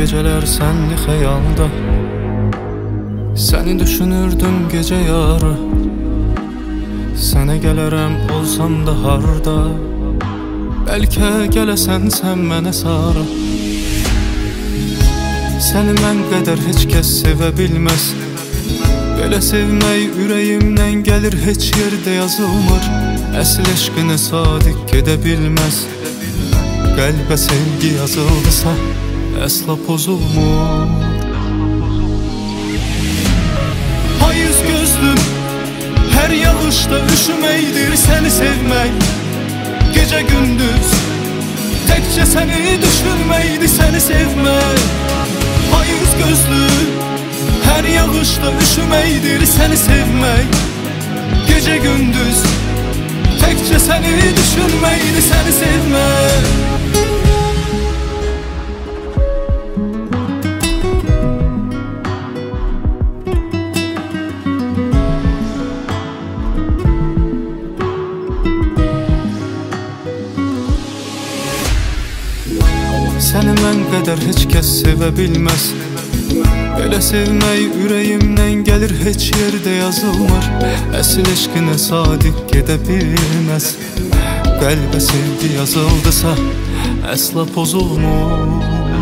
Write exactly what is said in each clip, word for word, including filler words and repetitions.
geceler senli xəyalda, səni düşünürdüm gecə yarı. Sənə gələrəm olsam da harda, bəlkə gələsən sən mənə sarı. Səni mən qədər heç kəs sevə bilməz, belə sevmək ürəyimdən gəlir, heç yerdə yazılmır. Əsl eşqinə sadiq gedə bilməz, qəlbə sevgi yazıldısa əsla pozulmur. Payız gözlüm, hər yağışda üşüməkdir səni sevmək. Gecə gündüz, təkcə səni düşünməkdir səni sevmək. Payız gözlüm, hər yağışda üşüməkdir səni sevmək. Gecə gündüz, təkcə səni düşünməkdir səni sevmək. Səni mən qədər heç kəs sevə bilməz, belə sevmək ürəyimdən gəlir, heç yerdə yazılmır. Əsl eşqinə sadiq gedə bilməz, qəlbə sevgi yazıldısa əsla pozulmur.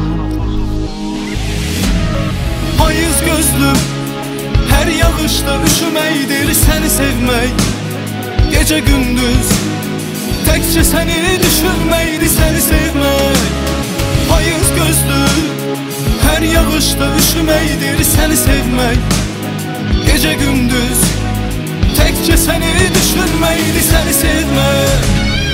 Payız gözlüm, hər yağışda üşüməkdir səni sevmək. Gecə gündüz, təkcə səni düşünməkdir səni sevmək. Payız gözlüm, hər yağışda üşüməkdir səni sevmək. Gecə gündüz, təkcə səni düşünməkdir səni sevmək.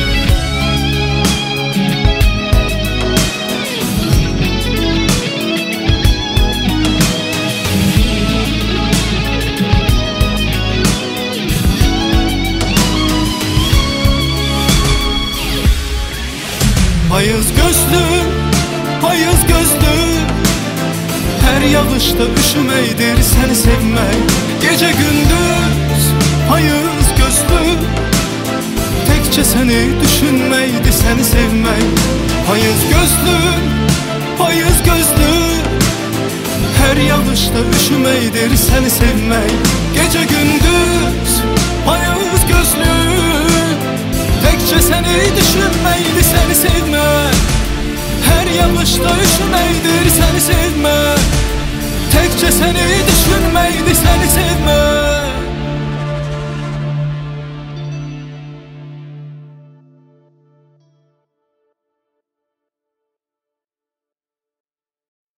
Payız gözlüm, payız gözlüm, hər yağışda üşüməkdir səni sevmək. Gecə gündüz, payız gözlüm, təkcə səni düşünməkdir səni sevmək. Payız gözlüm, payız gözlüm, hər yağışda üşüməkdir səni sevmək. Gecə gündüz, payız gözlüm, təkcə səni düşünməkdir səni sevmək. Hər yağışda üşüməkdir səni sevmək, təkcə səni düşünməkdir səni sevmək.